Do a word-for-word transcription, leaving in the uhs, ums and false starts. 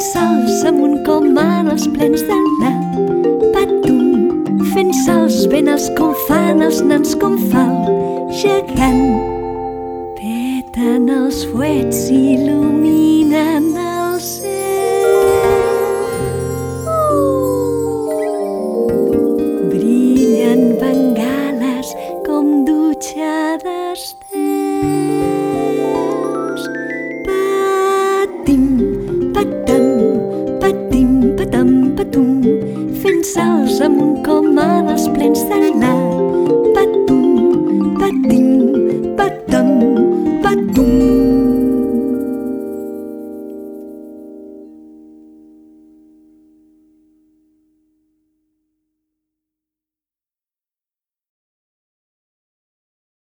salts amunt com ara els plens del nap. Patum, fent salts ben alts com fan els nans, com fa el gegant. Peten els fuets i il·luminen el cel. Brillen bengales com dutxa d'estels. Patim, patam, patim, patam, patum, fent salts amunt com ara els plens del nap.